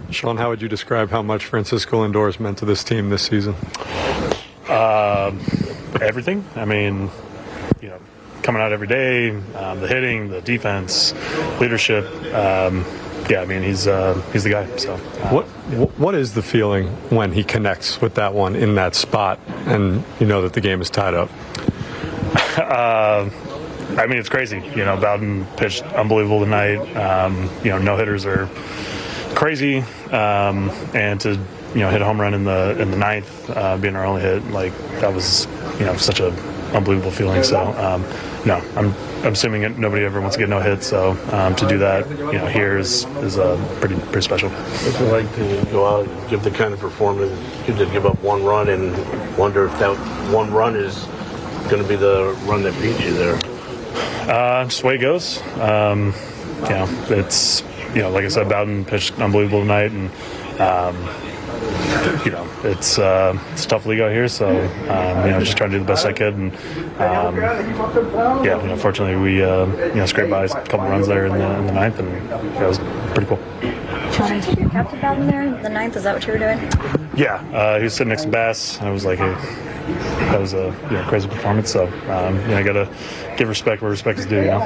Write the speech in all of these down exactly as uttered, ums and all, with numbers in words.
Sean, how would you describe how much Francisco Lindor has meant to this team this season? Uh, everything. I mean, you know, coming out every day, um, the hitting, the defense, leadership. Um, yeah, I mean, he's uh, he's the guy. So, uh, what what is the feeling when he connects with that one in that spot, and you know that the game is tied up? uh, I mean, it's crazy. You know, Bowden pitched unbelievable tonight. Um, you know, no hitters are crazy, um, and to you know hit a home run in the in the ninth, uh, being our only hit, like that was you know such a unbelievable feeling. So um, no, I'm I'm assuming it, nobody ever wants to get no hits. So um, to do that, you know, here is is uh, pretty pretty special. What's it like to go out and give the kind of performance you did, give up one run, and wonder if that one run is going to be the run that beat you there? Uh, just the way it goes. Um, you know, it's you know, like I said, Bowden pitched unbelievable tonight, and um, you know, it's uh, it's a tough league out here. So um, you know, just trying to do the best I could, and um, yeah, you know, fortunately we uh, you know scraped by a couple runs there in the, in the ninth, and yeah, it was pretty cool. Sean, did you captain Bowden there in the ninth? Is that what you were doing? Yeah, uh, he was sitting next to Bass, and I was like, hey, that was a you know, crazy performance. So um, you know, I gotta give respect where respect is due. You know?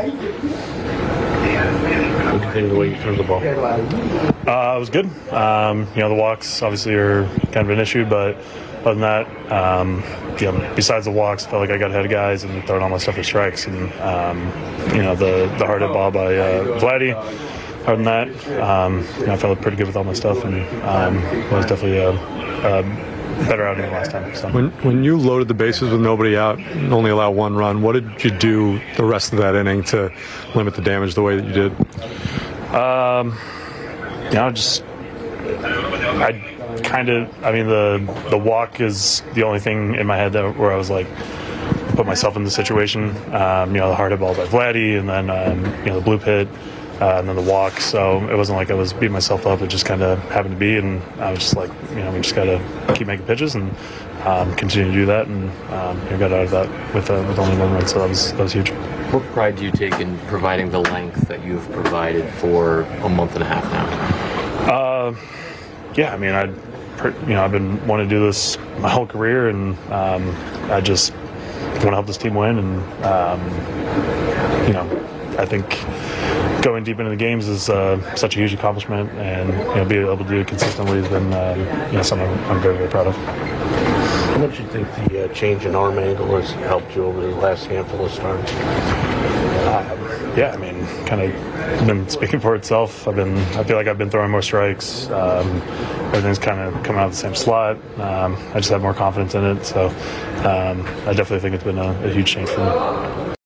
What do you think of the way you threw the ball? Uh, it was good. Um, you know, the walks obviously are kind of an issue, but other than that, um, you know, besides the walks, I felt like I got ahead of guys and throwing all my stuff for strikes. And um, you know, the the hard hit ball by uh, Vladdy. Other than that, um, you know, I felt pretty good with all my stuff, and um, it was definitely a, a better outing than last time. So. When when you loaded the bases with nobody out and only allowed one run, what did you do the rest of that inning to limit the damage the way that you did? Um, you know, just I kind of. I mean, the the walk is the only thing in my head that where I was like, put myself in the situation. Um, you know, the hard hit ball by Vladdy, and then um, you know the blue pit. Uh, and then the walk, so it wasn't like I was beating myself up. It just kind of happened to be, and I was just like, you know, we just got to keep making pitches and um, continue to do that, and um, you know, got out of that with uh, with only one run, so that was that was huge. What pride do you take in providing the length that you've provided for a month and a half now? Uh, yeah, I mean, I, you know, I've been wanting to do this my whole career, and um, I just want to help this team win, and um, you know, I think going deep into the games is uh, such a huge accomplishment, and you know, being able to do it consistently has been um, you know, something I'm very, very proud of. How much do you think the uh, change in arm angle has helped you over the last handful of starts? Uh, yeah, I mean, kind of been speaking for itself. I've been, I feel like I've been throwing more strikes. Um, everything's kind of coming out of the same slot. Um, I just have more confidence in it, so um, I definitely think it's been a, a huge change for me.